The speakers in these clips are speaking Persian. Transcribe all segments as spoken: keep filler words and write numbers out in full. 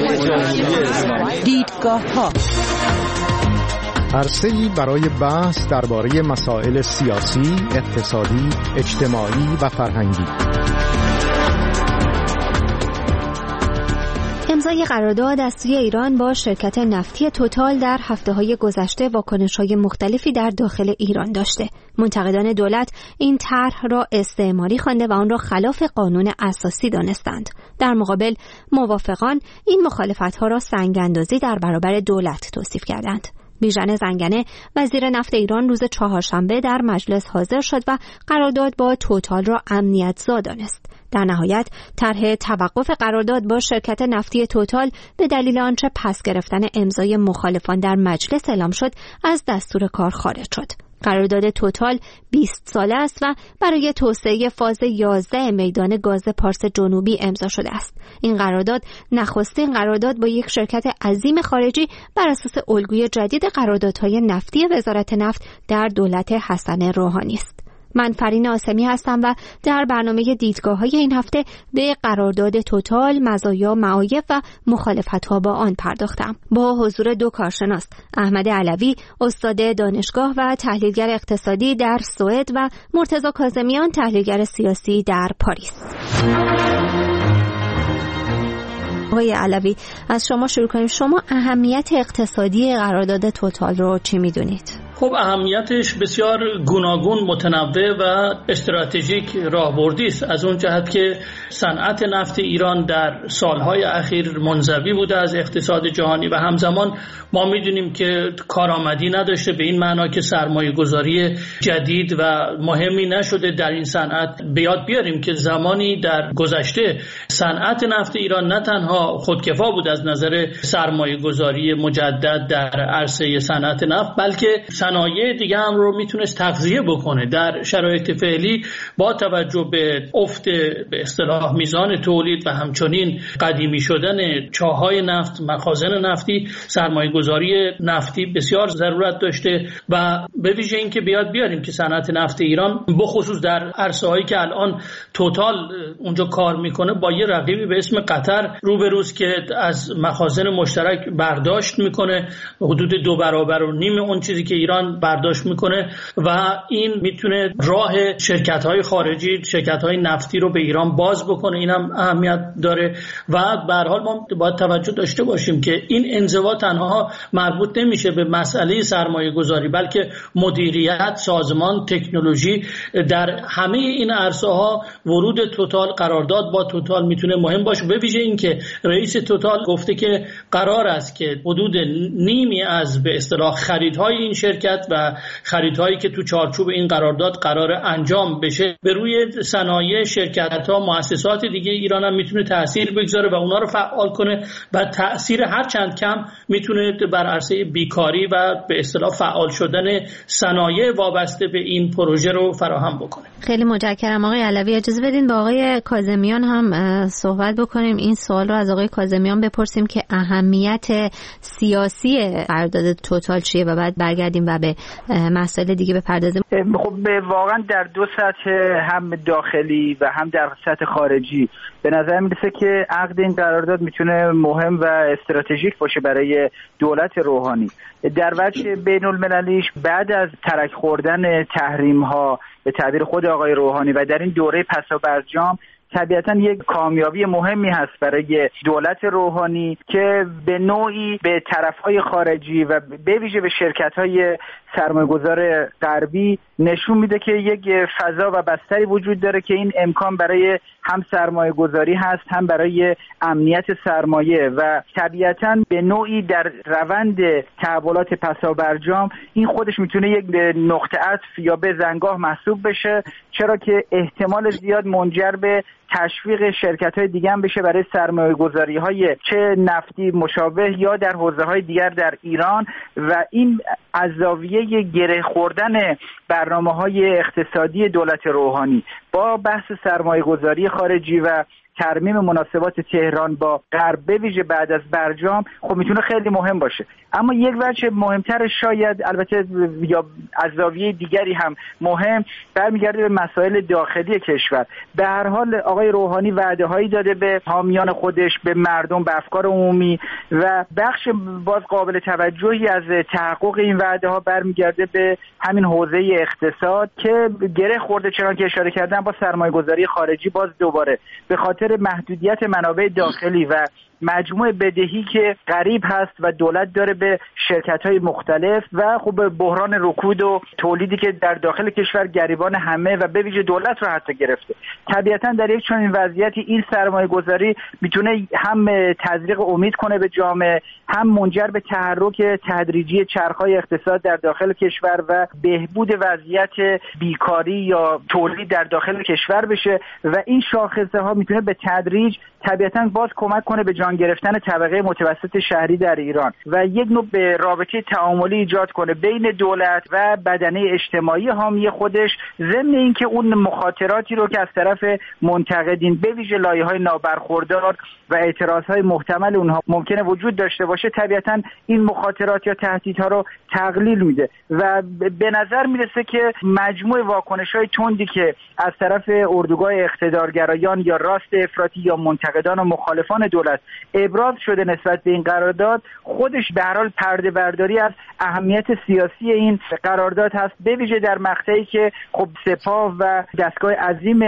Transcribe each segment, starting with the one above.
دیدگاه ها، عرصه‌ای برای بحث درباره مسائل سیاسی، اقتصادی، اجتماعی و فرهنگی. امضای قرارداد از سوی ایران با شرکت نفتی توتال در هفته‌های گذشته واکنش‌های مختلفی در داخل ایران داشته. منتقدان دولت این طرح را استعماری خوانده و آن را خلاف قانون اساسی دانستند. در مقابل موافقان این مخالفت‌ها را سنگ‌اندازی در برابر دولت توصیف کردند. بیژن زنگنه وزیر نفت ایران روز چهارشنبه در مجلس حاضر شد و قرارداد با توتال را امنیت‌زا دانست. در نهایت طرح توقف قرارداد با شرکت نفتی توتال به دلیل آنچه پس گرفتن امضای مخالفان در مجلس اعلام شد از دستور کار خارج شد. قرارداد توتال بیست ساله است و برای توسعه فاز یازده میدان گاز پارس جنوبی امضا شده است. این قرارداد نخستین قرارداد با یک شرکت عظیم خارجی بر اساس الگوی جدید قراردادهای نفتی وزارت نفت در دولت حسن روحانی است. من فرین آسمی هستم و در برنامه دیدگاه‌های این هفته به قرارداد توتال، مزایا، معایب و مخالفت‌ها با آن پرداختم. با حضور دو کارشناس، احمد علوی، استاد دانشگاه و تحلیلگر اقتصادی در سوئد و مرتضی کاظمیان، تحلیلگر سیاسی در پاریس. آقای علوی، از شما شروع کنیم. شما اهمیت اقتصادی قرارداد توتال رو چی می‌دونید؟ خب اهمیتش بسیار گوناگون، متنوع و استراتژیک راهبردی است، از اون جهت که صنعت نفت ایران در سالهای اخیر منزوی بوده از اقتصاد جهانی و همزمان ما میدونیم که کارآمدی نداشته، به این معنا که سرمایه گذاری جدید و مهمی نشده در این صنعت. به یاد بیاریم که زمانی در گذشته صنعت نفت ایران نه تنها خودکفا بود از نظر سرمایه گذاری مجدد در عرصه صنعت نفت، بلکه صنایع دیگه هم رو میتونست تغذیه بکنه. در شرایط فعلی با توجه به افت به اصطلاح میزان تولید و همچنین قدیمی شدن چاهای نفت، مخازن نفتی، سرمایه گذاری نفتی بسیار ضرورت داشته و به ویژه این که بیاد بیاریم که صنعت نفت ایران بخصوص در عرصه هایی که الان توتال اونجا کار میکنه با یه رقیبی به اسم قطر روبروست که از مخازن مشترک برداشت میکنه حدود دو برابر و نیم اون چیزی که ایران برداشت میکنه و این میتونه راه شرکت‌های خارجی، شرکت‌های نفتی رو به ایران باز بکنه. اینم اهمیت داره و به هر حال ما باید توجه داشته باشیم که این انزوا تنها مربوط نمیشه به مسئله سرمایه گذاری، بلکه مدیریت، سازمان، تکنولوژی، در همه این عرصه ها ورود توتال، قرارداد با توتال میتونه مهم باشه. به ویژه این که رئیس توتال گفته که قرار است که حدود نیمی از به اصطلاح خریدهای این شرکت و خریدهایی که تو چارچوب این قرارداد قرار انجام بشه به روی صنایع، شرکت‌ها، مؤسسات دیگه ایران هم میتونه تأثیر بگذاره و اونا رو فعال کنه و تأثیر هر چند کم میتونه بر عرصه بیکاری و به اصطلاح فعال شدن صنایع وابسته به این پروژه رو فراهم بکنه. خیلی متشکرم آقای علوی. اجازه بدین با آقای کاظمیان هم صحبت بکنیم. این سوال رو از آقای کاظمیان بپرسیم که اهمیت سیاسی قرارداد توتال چیه و بعد برگردیم و به مسائل دیگه بپردازیم. خب واقعا در دو سطح، هم داخلی و هم در سطح خارجی، به نظر میرسه که عقد این قرارداد میتونه مهم و استراتژیک باشه برای دولت روحانی. در وجه بین المللیش بعد از ترک خوردن تحریم ها به تعبیر خود آقای روحانی و در این دوره پسابرجام طبیعتاً یک کامیابی مهمی هست برای دولت روحانی که به نوعی به طرفهای خارجی و به ویژه به شرکت‌های سرمایه‌گذار غربی نشون میده که یک فضا و بستری وجود داره که این امکان برای هم سرمایه‌گذاری هست، هم برای امنیت سرمایه و طبیعتاً به نوعی در روند تحولات پسابرجام این خودش میتونه یک نقطه عطف یا به زنگاه محسوب بشه، چرا که احتمال زیاد منجر به تشویق شرکت‌های دیگه هم بشه برای سرمایه‌گذاری‌های چه نفتی مشابه یا در حوزه‌های دیگر در ایران و این از زاویه گره خوردن برنامه‌های اقتصادی دولت روحانی با بحث سرمایه‌گذاری خارجی و ترمیم مناسبات تهران با غرب به ویژه بعد از برجام خب میتونه خیلی مهم باشه. اما یک وجه مهمتر شاید، البته یا از زاویه دیگری هم مهم، برمیگرده به مسائل داخلی کشور. به هر حال آقای روحانی وعده هایی داده به حامیان خودش، به مردم، به افکار عمومی و بخش باز قابل توجهی از تحقق این وعده ها برمیگرده به همین حوزه اقتصاد که گره خورده، چنان که اشاره کردم، با سرمایه گذاری خارجی. باز دوباره به خاطر محدودیت منابع داخلی و مجموع بدهی که غریب هست و دولت داره به شرکت‌های مختلف و خب بحران رکود و تولیدی که در داخل کشور گریبان همه و به ویژه دولت رو حتی گرفته، طبیعتاً در یک چنین وضعیتی این سرمایه گذاری میتونه هم تزریق امید کنه به جامعه، هم منجر به تحرک تدریجی چرخ‌های اقتصاد در داخل کشور و بهبود وضعیت بیکاری یا تولید در داخل کشور بشه و این شاخصه‌ها میتونه به تدریج طبیعتاً باز کمک کنه به جان گرفتن طبقه متوسط شهری در ایران و یک نوع به رابطه تعاملی ایجاد کنه بین دولت و بدنه اجتماعی حامی خودش، ضمن اینکه اون مخاطراتی رو که از طرف منتقدین به ویژه لایه‌های نابرخوردار و اعتراضهای محتمل اونها ممکنه وجود داشته باشه، طبیعتاً این مخاطرات یا تهدیدها رو تقلیل میده و به نظر میرسه که مجموع واکنش‌های تندی که از طرف اردوگاه اقتدارگرایان یا راست افراطی یا منتقدان و مخالفان دولت ابراز شده نسبت به این قرارداد، خودش به هر حال پرده برداری از اهمیت سیاسی این قرارداد هست، به ویژه در مقطعی که خب سپاه و دستگاه عظیم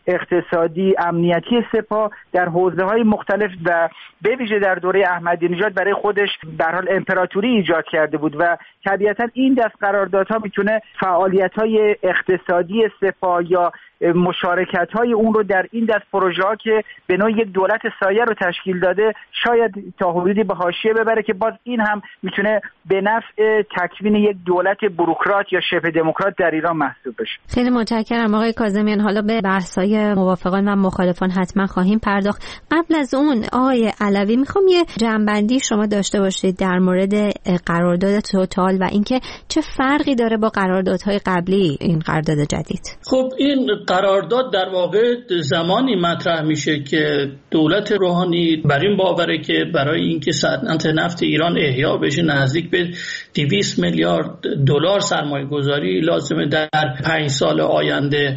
اقتصادی امنیتی سپاه در حوزه‌های مختلف و به ویژه در دوره احمدی نژاد برای خودش به هر حال امپراتوری ایجاد کرده بود و طبیعتاً این دست قراردادها میتونه فعالیت‌های اقتصادی سپاه یا مشارکت‌های اون رو در این دست پروژه‌ها که به نوع یک دولت سایه رو تشکیل داده شاید تا حدودی به حاشیه ببره که باز این هم میتونه به نفع تکوین یک دولت بوروکرات یا شبه دموکرات در ایران محسوب بشه. خیلی متشکرم آقای کاظمیان. حالا به بحث‌های موافقان و مخالفان حتما خواهیم پرداخت. قبل از اون آقای علوی میخوام یه جنبندی شما داشته باشید در مورد قرارداد توتال و اینکه چه فرقی داره با قراردادهای قبلی این قرارداد جدید. خب این قرارداد در واقع زمانی مطرح میشه که دولت روحانی بر این باوره که برای اینکه صنعت نفت ایران احیا بشه نزدیک به دویست میلیارد دلار سرمایه گذاری لازمه در پنج سال آینده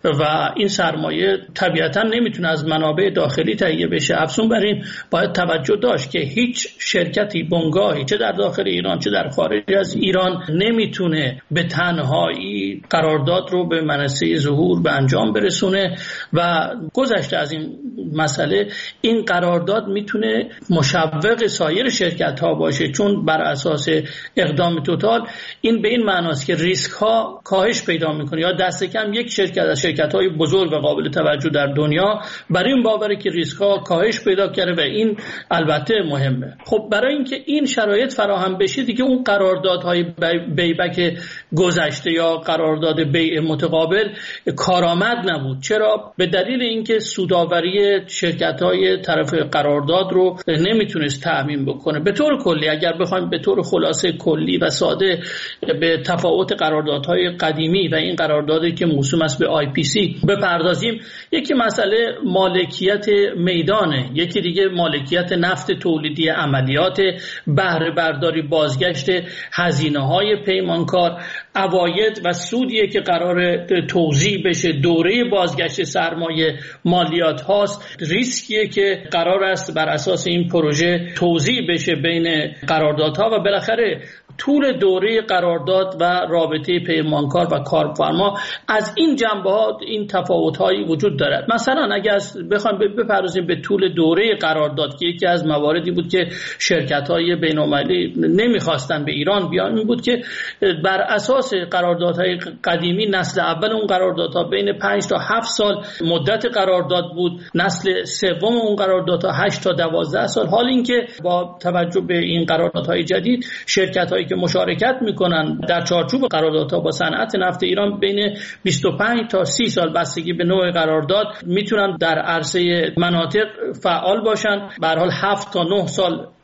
و این سرمایه طبیعتا نمیتونه از منابع داخلی تهیه بشه. افزون بر این باید توجه داشت که هیچ شرکتی بنگاهی چه در داخل ایران چه در خارج از ایران نمیتونه به تنهایی قرارداد رو به منصه ظهور به انجام برسونه و گذشته از این مسئله این قرارداد میتونه مشوق سایر شرکت ها باشه، چون بر اساس اقدام توتال این به این معناست که ریسک ها کاهش پیدا میکنه یا دست کم یک شرکت از شرکت های بزرگ و قابل توجه در دنیا برای این باوره که ریسک ها کاهش پیدا کرده و این البته مهمه. خب برای اینکه این شرایط فراهم بشه دیگه اون قراردادهای بیبک گذشته یا قرارداد بیع متقابل کارآمد نبود. چرا؟ به دلیل اینکه سودآوری شرکت‌های طرف قرارداد رو نمیتونست تضمین بکنه. به طور کلی اگر بخوایم به طور خلاصه کلی و ساده به تفاوت قراردادهای قدیمی و این قراردادی که موسوم است به آی پی سی بپردازیم، یکی مسئله مالکیت میدانه، یکی دیگه مالکیت نفت تولیدی عملیات، بهره برداری، بازگشت هزینه‌های پیمانکار، عواید و سودیه که قرار توزیع بشه، دوره بازگشت سرمایه، مالیات هاست، ریسکیه که قرار است بر اساس این پروژه توزیع بشه بین قراردادها و بالاخره طول دوره قرارداد و رابطه پیمانکار و کارفرما. از این جنبه‌ها این تفاوت‌هایی وجود دارد. مثلا اگر بخوایم بپردازیم به طول دوره قرارداد که یکی از مواردی بود که شرکت‌های بین‌المللی نمی‌خواستن به ایران بیان، این بود که بر اساس قراردادهای قدیمی نسل اول اون قراردادها بین پنج تا هفت سال مدت قرارداد بود، نسل سوم اون قراردادها هشت تا دوازده سال. حال اینکه با توجه به این قراردادهای جدید شرکت‌های که مشارکت میکنن در چارچوب قراردادها با صنعت نفت ایران بین بیست و پنج تا سی سال بستگی به نوع قرارداد میتونن در عرصه مناطق فعال باشن. به هر حال هفت تا نه سال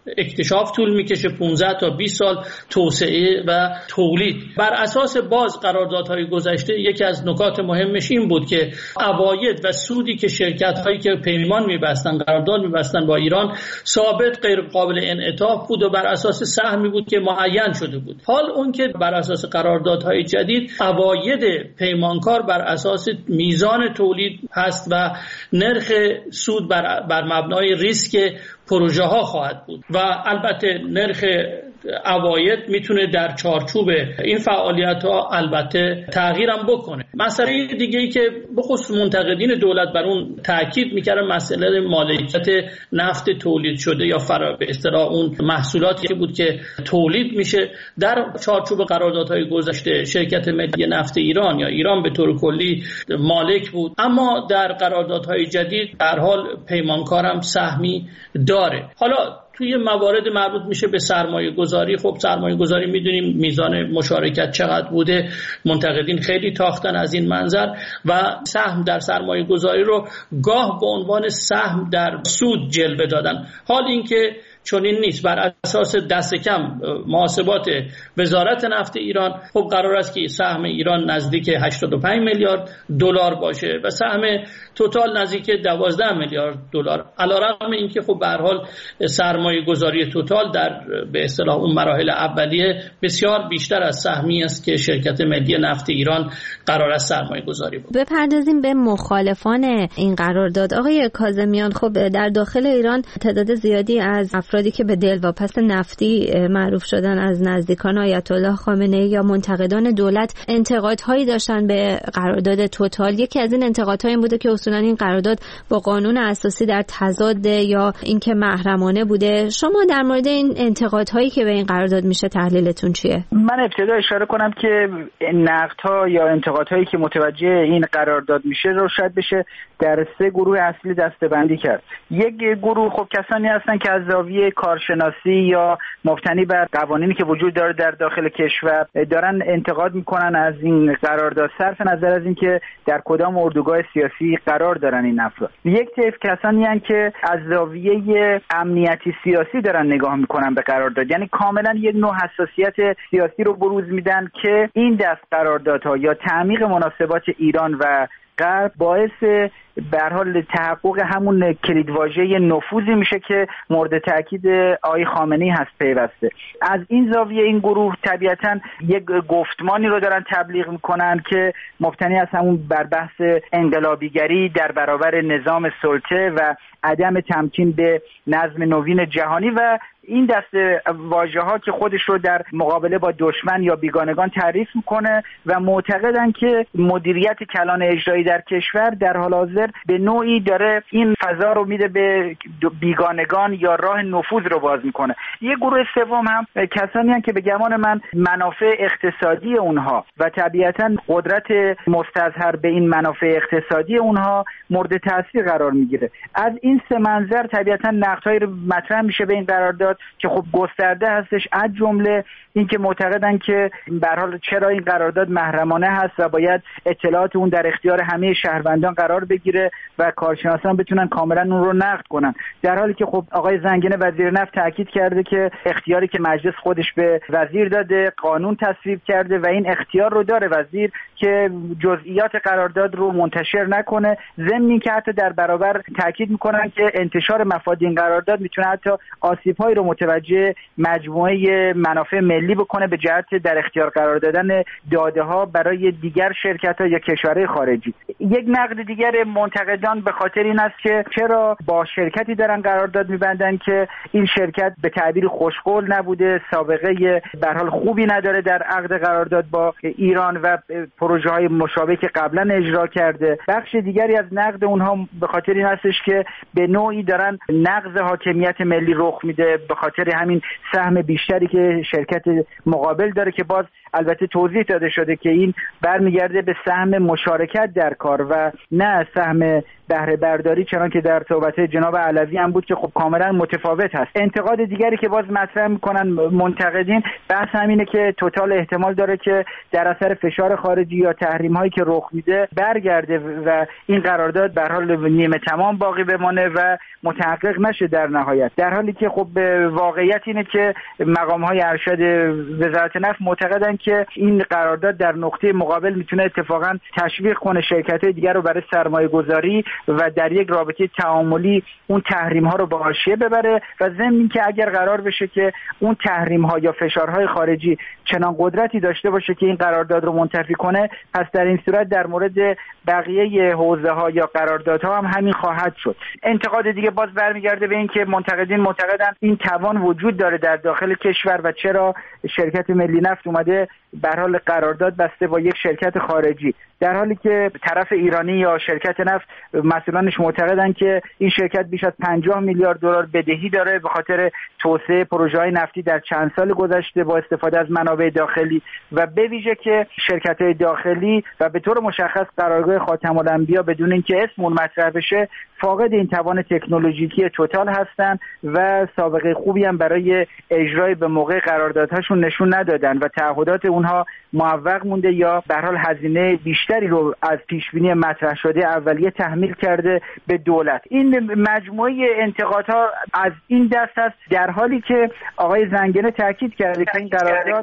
اکتشاف طول میکشه، پانزده تا بیست سال توسعه و تولید. بر اساس باز قراردادهای گذشته یکی از نکات مهمش این بود که عواید و سودی که شرکت‌هایی که پیمان می‌بستن، قرارداد می‌بستن با ایران ثابت غیر قابل انعطاف بود و بر اساس سهمی بود که معین شده بود. حال اون که بر اساس قراردادهای جدید عواید پیمانکار بر اساس میزان تولید هست و نرخ سود بر, بر مبنای ریسک پروژه ها خواهد بود و البته نرخ عواید میتونه در چارچوب این فعالیت ها البته تغییر هم بکنه. مسئله دیگه ای که بخصوص منتقدین دولت بر اون تاکید میکردن مسئله مالکیت نفت تولید شده یا فرا به اصطلاح اون محصولاتی که بود که تولید میشه. در چارچوب قراردادهای گذشته شرکت ملی نفت ایران یا ایران به طور کلی مالک بود، اما در قراردادهای جدید در حال پیمانکار هم سهمی داره. حالا توی موارد مربوط میشه به سرمایه گذاری، خب سرمایه گذاری میدونیم میزان مشارکت چقدر بوده، منتقدین خیلی تاختن از این منظر و سهم در سرمایه گذاری رو گاه به عنوان سهم در سود جلوه دادن. حال این که چون این نیست، بر اساس دست کم محاسبات وزارت نفت ایران خب قرار است که سهم ایران نزدیک هشتاد و پنج میلیارد دلار باشه و سهم توتال نزدیک دوازده میلیارد دلار. علیرغم اینکه خب به هر حال سرمایه گذاری توتال در به اصطلاح اون مراحل اولیه بسیار بیشتر از سهمی است که شرکت ملی نفت ایران قرار است سرمایه گذاری بود. بپردازیم به مخالفان این قرارداد. آقای کاظمیان، خب در داخل ایران تعداد زیادی از افرادی که به دلواپس نفتی معروف شدن از نزدیکان آیت الله خامنه‌ای یا منتقدان دولت انتقادهایی داشتن به قرارداد توتال. یکی از این انتقادها این بوده که اصولا این قرارداد با قانون اساسی در تضاد یا اینکه محرمانه بوده. شما در مورد این انتقادهایی که به این قرارداد میشه تحلیلتون چیه؟ من ابتدا اشاره کنم که نقدها یا انتقادهایی که متوجه این قرارداد میشه رو شاید بشه در سه گروه اصلی دسته‌بندی کرد. یک گروه خب کسانی هستن که از زاویه کارشناسی یا مبتنی بر قوانینی که وجود داره در داخل کشور دارن انتقاد میکنن از این قرارداد صرف نظر از اینکه در کدام اردوگاه سیاسی قرار دارن این افراد. یک طیف کسانی هستن که از زاویه امنیتی سیاسی دارن نگاه میکنن به قرارداد، یعنی کاملا یک نوع حساسیت سیاسی رو بروز میدن که این دست قراردادها یا تعمیق مناسبات ایران و غرب باعث به هر حال تحقق همون کلیدواژه نفوذی میشه که مورد تاکید آقای خامنه‌ای هست پیوسته. از این زاویه این گروه طبیعتاً یک گفتمانی رو دارن تبلیغ میکنن که مبتنی از همون بر بحث انقلابیگری در برابر نظام سلطه و عدم تمکین به نظم نوین جهانی و این دسته واژه‌ها که خودش رو در مقابله با دشمن یا بیگانگان تعریف میکنه و معتقدن که مدیریت کلان اجرایی در کشور در حال حاضر به نوعی داره این فضا رو میده به بیگانگان یا راه نفوذ رو باز میکنه. یه گروه سوم هم کسانی هستند که به گمان من منافع اقتصادی اونها و طبیعتاً قدرت مستظهر به این منافع اقتصادی اونها مورد تاثیر قرار میگیره. از این سه منظر طبیعتاً نقدهایی مطرح میشه به این قرارداد که خب گسترده هستش، از جمله اینکه معتقدن که به هر حال چرا این قرارداد محرمانه هست و باید اطلاعات اون در اختیار همه شهروندان قرار بگیره و کارشناسان بتونن کاملا اون رو نقد کنن، در حالی که خب آقای زنگنه وزیر نفت تاکید کرده که اختیاری که مجلس خودش به وزیر داده قانون تصویب کرده و این اختیار رو داره وزیر که جزئیات قرارداد رو منتشر نکنه، ضمن اینکه حتی در برابر تاکید میکنن که انتشار مفاد این قرارداد میتونه حتی آسیب‌هایی رو متوجه مجموعه منافع ملی بکنه به جهت در اختیار قرار دادن داده‌ها برای دیگر شرکت‌ها یا کشورهای خارجی. یک نقد دیگر منتقدان به خاطر این است که چرا با شرکتی دارن قرارداد می‌بندن که این شرکت به تعبیر خوشقول نبوده، سابقه به هر حال خوبی نداره در عقد قرارداد با ایران و پروژه‌های مشابه که قبلا اجرا کرده. بخش دیگری از نقد اونها به خاطر این هستش که به نوعی دارن نقض حاکمیت ملی رخ میده به خاطر همین سهم بیشتری که شرکت مقابل داره که باز البته توضیح داده شده که این برمیگرده به سهم مشارکت در کار و نه سهم بهره برداری، چنان که در صحبت جناب علوی هم بود که خب کاملا متفاوت هست. انتقاد دیگری که باز مطرح میکنن منتقدین بحث همینه که توتال احتمال داره که در اثر فشار خارجی یا تحریم هایی که رخ میده برگرده و این قرارداد به هر حال نیمه تمام باقی بمانه و متحقق نشه در نهایت، در حالی که خب واقعیت اینه که مقام های ارشد وزارت نفت معتقدن که این قرارداد در نقطه مقابل میتونه اتفاقا تشویق کنه شرکت های دیگر رو برای سرمایه گذاری و در یک رابطه تعاملی اون تحریم ها رو به حاشیه ببره و ضمن که اگر قرار بشه که اون تحریم ها یا فشارهای خارجی چنان قدرتی داشته باشه که این قرارداد رو منتفی کنه، پس در این صورت در مورد بقیه حوزه ها یا قراردادها هم همین خواهد شد. انتقاد دیگه باز برمیگرده به این که منتقدین معتقدن این توان وجود داره در داخل کشور و چرا شرکت ملی نفت اومده به هر حال قرارداد بسته با یک شرکت خارجی، در حالی که طرف ایرانی یا شرکت نفت مسئولانش معتقدن که این شرکت بیش از پنجاه میلیارد دلار بدهی داره به خاطر توسعه پروژه‌های نفتی در چند سال گذشته با استفاده از منابع داخلی و به ویژه که شرکت‌های داخلی و به طور مشخص قرارگاه خاتم الانبیا بدون اینکه اسم اون مطرح بشه فاقد این توان تکنولوژیکی توتال هستن و سابقه خوبی هم برای اجرای به موقع قراردادهاشون نشون ندادن و تعهدات اونها معوق مونده یا به هر حال هزینه بیشتری رو از پیشبینی مطرح شده اولیه تحمیل کرده به دولت. این مجموعه انتقادها از این دست است، در حالی که آقای زنگنه تاکید کرده که این قرارداد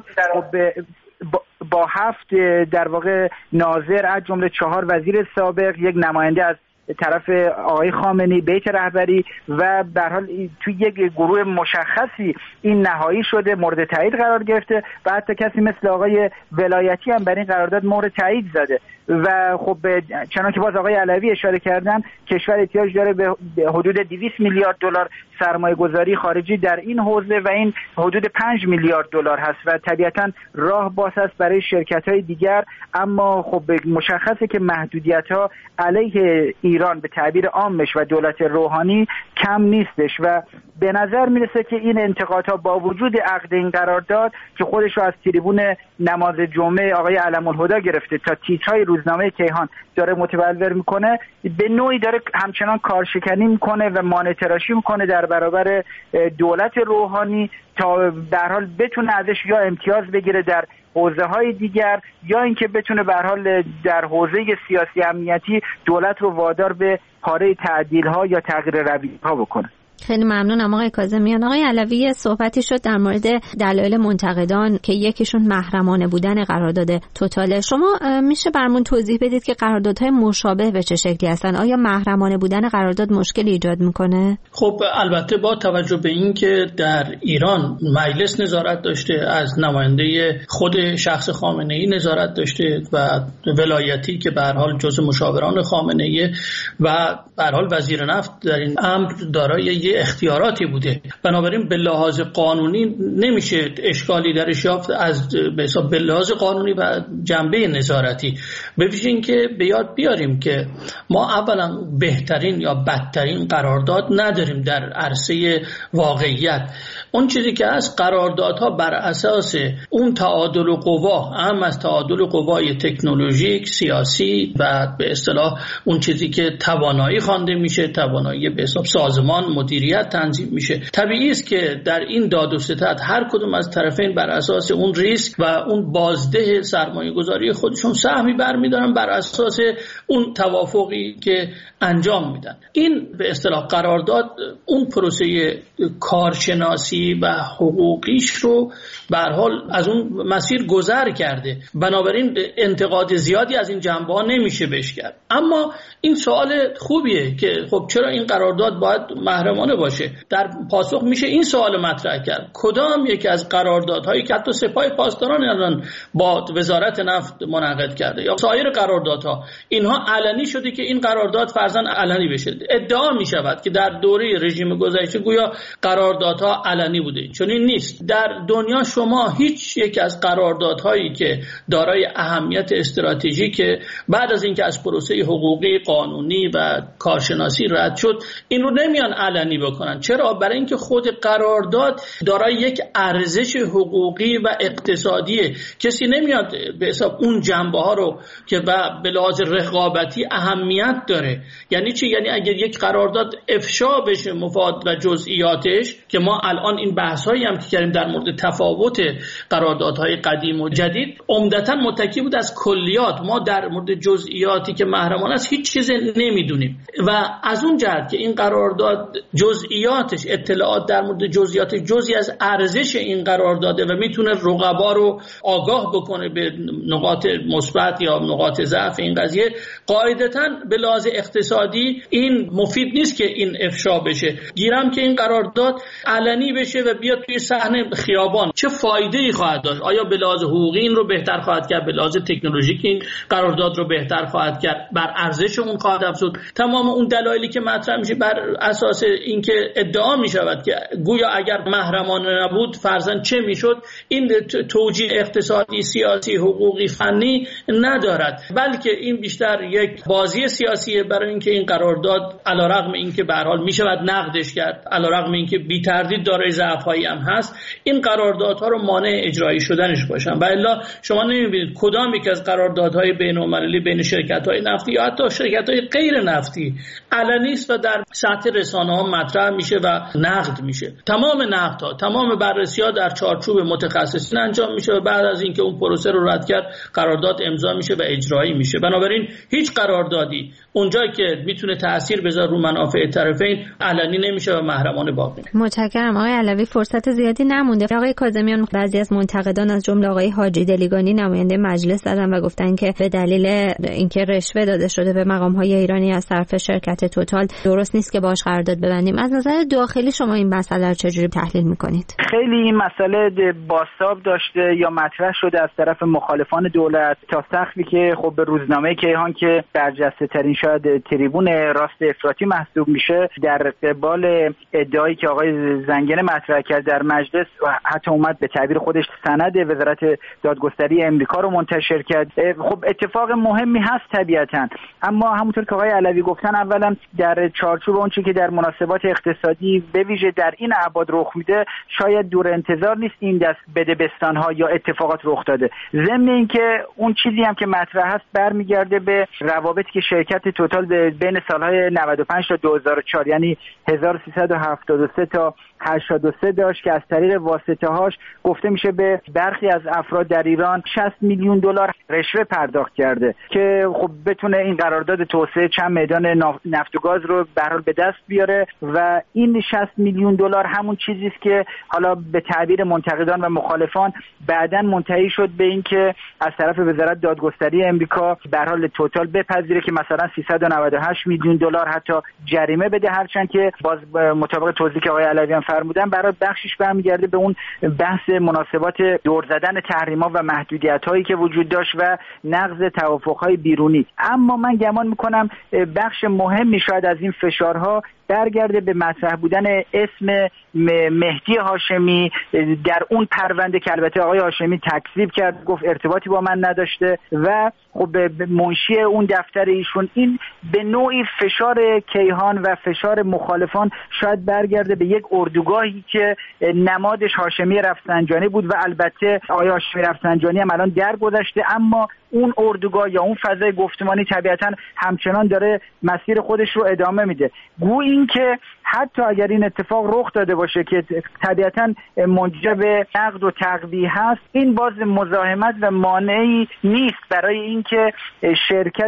با هفت در واقع ناظر از جمله چهار وزیر سابق، یک نماینده از طرف آقای خامنه‌ای، بیت رهبری و به هر حال توی یک گروه مشخصی این نهایی شده، مورد تایید قرار گرفته و حتی کسی مثل آقای ولایتی هم برای این قرارداد مورد تایید زده و خب چنان که باز آقای علوی اشاره کردن کشور احتیاج داره به حدود دویست میلیارد دلار سرمایه گذاری خارجی در این حوزه و این حدود پنج میلیارد دلار هست و طبیعتا راه باز است برای شرکت‌های دیگر، اما خب مشخصه که محدودیت‌ها علیه ایران به تعبیر عامش و دولت روحانی کم نیستش و به نظر میرسه که این انتقادها با وجود عقد این قرارداد که خودش رو از تریبون نماز جمعه آقای علم الهدی گرفته تا تیترهای روزنامه کیهان داره متبلور میکنه، به نوعی داره همچنان کارشکنی میکنه و مانیتوراشی میکنه در برابر دولت روحانی تا در حال بتونه ازش یا امتیاز بگیره در حوزه های دیگر یا اینکه بتونه به هر حال در حوزه سیاسی امنیتی دولت رو وادار به پاره تعدیل ها یا تغییر رویه ها بکنه. خیلی ممنونم آقای کاظمیان. آقای علوی صحبتی شد در مورد دلایل منتقدان که یکیشون محرمانه بودن قرارداد توتال. شما میشه برامون توضیح بدید که قراردادهای مشابه به چه شکلی هستن؟ آیا محرمانه بودن قرارداد مشکلی ایجاد میکنه؟ خب البته با توجه به این که در ایران مجلس نظارت داشته، از نماینده خود شخص خامنه‌ای نظارت داشته و ولایتی که به هر حال جزء مشاوران خامنه‌ای و به هر حال وزیر نفت در این امر دارای اختیاراتی بوده، بنابراین به لحاظ قانونی نمیشه اشکالی درش یافت از به حساب به لحاظ قانونی و جنبه نظارتی. به ویژه اینکه به یاد بیاریم که ما اولا بهترین یا بدترین قرارداد نداریم در عرصه واقعیت. اون چیزی که از قراردادها بر اساس اون تعادل قوا، هم از تعادل قوای تکنولوژیک، سیاسی و به اصطلاح اون چیزی که توانایی خوانده میشه، توانایی به حساب سازمان مدیریت تنظیم میشه. طبیعی است که در این داد و ستد هر کدوم از طرفین بر اساس اون ریسک و اون بازده سرمایه گذاری خودشون سهمی برمیدارن بر اساس اون توافقی که انجام میدن. این به اصطلاح قرارداد اون پروسه کارشناسی و حقوقیش رو به هر حال از اون مسیر گذر کرده، بنابراین انتقاد زیادی از این جنبه ها نمیشه بهش کرد. اما این سوال خوبیه که خب چرا این قرارداد باید محرمانه باشه؟ در پاسخ میشه این سوال مطرح کرد: کدام یکی از قراردادهایی که حتی سپاه پاسداران الان با وزارت نفت منعقد کرده یا سایر قراردادها اینها علنی شده که این قرارداد فرضاً علنی بشه؟ ادعا میشود که در دوره رژیم گذشته گویا قراردادها علنی بوده، چون این نیست. در دنیا شما هیچ یک از قراردادهایی که دارای اهمیت استراتژیک بعد از اینکه از پروسه حقوقی، قانونی و کارشناسی رد شد این رو نمیان علنی علنی بکنن. چرا؟ برای اینکه خود قرارداد دارای یک ارزش حقوقی و اقتصادیه. کسی نمیاد به حساب اون جنبه ها رو که به لحاظ رقابتی اهمیت داره. یعنی چی؟ یعنی اگر یک قرارداد افشا بشه مفاد و جزئیاتش، که ما الان این بحث هایی هم که کردیم در مورد تفاوت قراردادهای قدیم و جدید عمدتاً متکی بود از کلیات. ما در مورد جزئیاتی که محرمانه است هیچ چیز نمیدونیم و از اون جهت که این قرارداد جزئیاتش، اطلاعات در مورد جزئیات جزئی از ارزش این قرارداده و میتونه رقبا رو آگاه بکنه به نقاط مثبت یا نقاط ضعف این قضیه، قاعدتاً به لحاظ اقتصادی این مفید نیست که این افشا بشه. گیرم که این قرارداد علنی بشه و بیاد توی صحنه خیابان، چه فایده‌ای خواهد داشت؟ آیا به لحاظ حقوقی این رو بهتر خواهد کرد؟ به لحاظ تکنولوژیکی این قرارداد رو بهتر خواهد کرد؟ بر ارزش اون خواهد افزود؟ تمام اون دلایلی که مطرح میشه بر اساس اینکه ادعا میشود که گویا اگر محرمانه نبود فرضاً چه میشد، این توجیه اقتصادی، سیاسی، حقوقی، فنی ندارد، بلکه این بیشتر یک بازی سیاسیه برای اینکه این قرارداد علیرغم اینکه به هر حال میشود نقدش کرد، علیرغم اینکه بی تردید دارای ضعف‌هایی هم هست، این قراردادها رو مانع اجرایی شدنش باشن. و الا شما نمیبینید کدام یک از قراردادهای بین‌المللی بین شرکت‌های نفتی یا حتی شرکت‌های غیر نفتی علنی است و در سطح رسانه‌ها مطرح میشه و نقد میشه. تمام نقدها، تمام بررسی‌ها در چارچوب متخصصین انجام میشه و بعد از اینکه اون پروسه رو رد کرد قرارداد امضا میشه و اجرایی میشه. بنابراین هیچ قراردادی اونجایی که میتونه تأثیر بذاره رو منافع طرفین علنی نمیشه و محرمانه باقی. متشکرم آقای علوی. فرصت زیادی نمونده. آقای کاظمیان، بعضی از منتقدان از جمله آقای حاجی دلیگانی نماینده مجلس زدن و گفتن که به دلیل اینکه رشوه داده شده به مقام‌های ایرانی از طرف شرکت توتال درست نیست که باهاش قرارداد ببندیم. از نظر داخلی شما این مسئله رو چجوری تحلیل می‌کنید؟ خیلی این مسئله بازتاب داشته یا مطرح شده از طرف مخالفان دولت تا سقفی که خب به روزنامه کیهان که برجسته ترین شاید تریبون راست افراطی محسوب میشه در قبال ادعایی که آقای زنگنه مطرح کرد در مجلس و حتی اومد به تعبیر خودش سند وزارت دادگستری امریکا رو منتشر کرد. خب اتفاق مهمی هست طبیعتاً، اما همونطور که آقای علوی گفتن اولا در چارچوب اون چیزی که در مناسبات اقتصادی به ویژه در این ابعاد رخ میده شاید دور انتظار نیست این دست بدبستان‌ها یا اتفاقات رخ داده. ضمن اینکه اون چیزی هم که مطرح هست برمیگرده به روابطی که شرکت توتال بین سالهای نود و پنج تا دو هزار و چهار یعنی هزار و سیصد و هفتاد و سه تا هشتاد و سه داشت که از طریق واسطه‌هاش گفته میشه به برخی از افراد در ایران شصت میلیون دلار رشوه پرداخت کرده که خب بتونه این قرارداد توسعه چند میدان نفت و گاز رو به هر حال به دست بیاره و این شصت میلیون دلار همون چیزی است که حالا به تعبیر منتقدان و مخالفان بعداً منتهی شد به این که از طرف وزارت دادگستری امریکا به هر حال توتال بپذیره که مثلا سیصد و نود و هشت میلیون دلار حتی جریمه بده، هرچند که باز مطابق توضیحی که آقای علوی فرمودن برای بخشش برمیگرده به اون بحث مناسبات دور زدن تحریم‌ها و محدودیت‌هایی که وجود داشت و نقض توافق‌های بیرونی. اما من گمان می‌کنم بخش مهمی شاید از این فشارها برگرده به مطرح بودن اسم مهدی هاشمی در اون پرونده که البته آقای هاشمی تکذیب کرد، گفت ارتباطی با من نداشته و خب منشی اون دفتر ایشون. این به نوعی فشار کیهان و فشار مخالفان شاید برگرده به یک اردوگاهی که نمادش هاشمی رفسنجانی بود و البته آقای هاشمی رفسنجانی هم الان درگذشته، اما اون اردوگاه یا اون فضای گفتمانی طبیعتاً همچنان داره مسیر خودش رو ادامه میده. گویا این که حتی اگر این اتفاق رخ داده باشه که طبیعتاً منجر به نقد و تقویه هست، این باز مزاحمت و مانعی نیست برای اینکه شرکت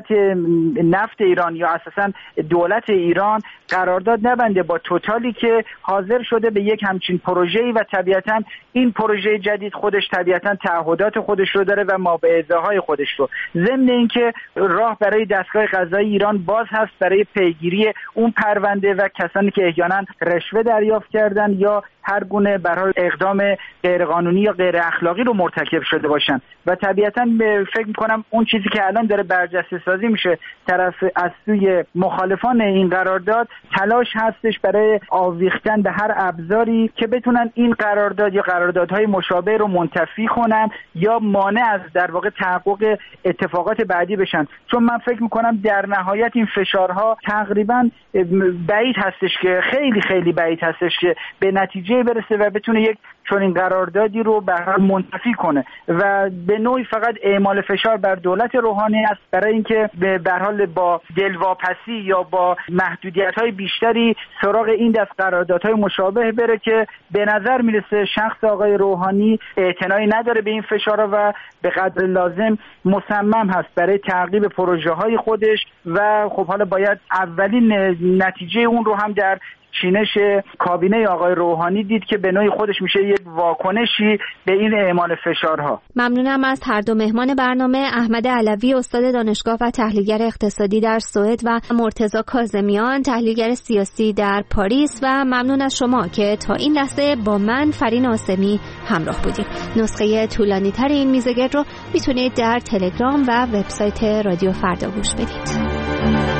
نفت ایران یا اساساً دولت ایران قرارداد نبنده با توتالی که حاضر شده به یک همچین پروژه‌ای و طبیعتاً این پروژه جدید خودش طبیعتاً تعهدات خودش رو داره و مابعضاهای خودش رو. ضمن اینکه راه برای دستگاه قضایی ایران باز هست برای پیگیری اون پرونده و کسانی که احیانا رشوه دریافت کردن یا هر گونه به هر حال اقدام غیرقانونی یا غیر اخلاقی رو مرتکب شده باشن. و طبیعتاً فکر می‌کنم اون چیزی که الان داره برجسته سازی میشه طرف از سوی مخالفان این قرارداد، تلاش هستش برای آویختن به هر ابزاری که بتونن این قرارداد یا قراردادهای مشابه رو منتفی کنن یا مانع از در واقع تحقق اتفاقات بعدی بشن. چون من فکر میکنم در نهایت این فشارها تقریبا بعید هستش که خیلی خیلی بعید هستش که به نتیجه برسه و بتونه یک چون این قراردادی رو به حال منتفی کنه و به نوعی فقط اعمال فشار بر دولت روحانی است برای اینکه به هر حال با دلواپسی یا با محدودیت‌های بیشتری سراغ این دست قراردادهای مشابه بره که به نظر میرسه شخص آقای روحانی اعتنایی نداره به این فشارها و به قدر لازم مصمم هست برای تعقیب پروژه‌های خودش و خب حالا باید اولین نتیجه اون رو هم در چینش کابینه آقای روحانی دید که به نوعی خودش میشه یک واکنشی به این اعمال فشارها. ممنونم از هر دو مهمان برنامه، احمد علوی استاد دانشگاه و تحلیلگر اقتصادی در سوئد و مرتضی کاظمیان تحلیلگر سیاسی در پاریس و ممنون از شما که تا این لحظه با من فرین آسمی همراه بودید. نسخه طولانی تر این میزگرد رو میتونید در تلگرام و وبسایت رادیو فردا گوش بدید.